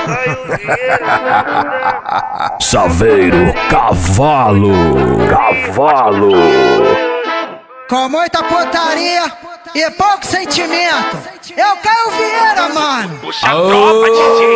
Saveiro Cavalo. Com muita putaria e pouco sentimento. Eu Caio Vieira, mano. Puxa a tropa,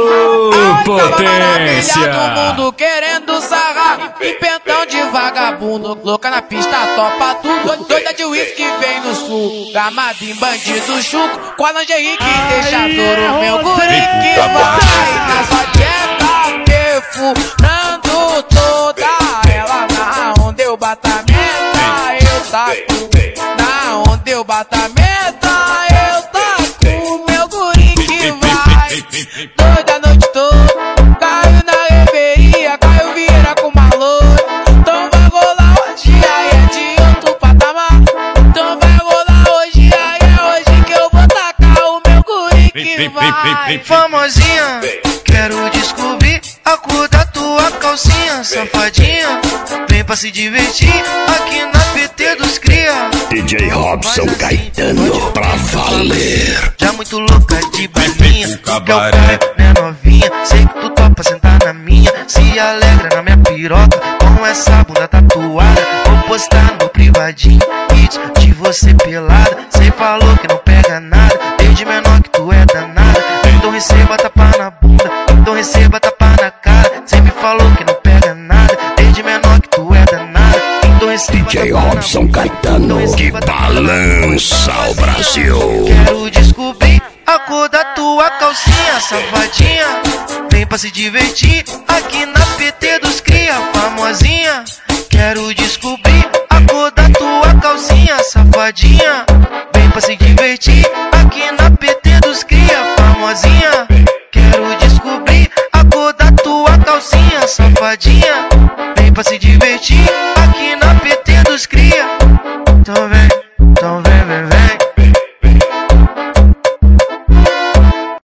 DJ. Potência. Todo mundo querendo sarrar. E pentão de vagabundo. Louca na pista, topa tudo. Doida de uísque vem no sul. Gamado em bandido chuco. Com a lingerie que deixa duro. Meu guri que vai na sua dieta. Perfurando toda ela. Na onda eu bato a meta. Eu taco. Na onda eu bato a meta. Eu taco. Meu guri que vai. Doida a noite toda. Caio na reveria. Caio Vieira com uma loura. Então vai rolar hoje. Aí é de outro patamar. Então vai rolar hoje. Aí é hoje que eu vou tacar o meu guri que vai. Famosinha, quero descobrir a cor da tua calcinha. Safadinha, vem pra se divertir aqui na PT dos cria. DJ Robson Caetano pra valer. Já muito louca de balinha, tu quer o cara, minha novinha. Sei que tu topa sentar na minha. Se alegra na minha piroca com essa bunda tatuada. Vou postar no privadinho vídeos de você pelada. Cê falou que não pega nada, desde menor que tu é danada. Então receba tapa na bunda, então receba tapa na cara. Cê me falou que não pega nada, desde menor que tu é danada. Então receba DJ Robson Caetano, que balança o Brasil. Quero descobrir a cor da tua calcinha, safadinha. Vem pra se divertir aqui na PT dos cria. Famosinha, quero descobrir a cor da tua calcinha, safadinha. Vem pra se divertir aqui na PT dos cria. Famosinha, quero descobrir a cor da tua calcinha, safadinha. Vem pra se divertir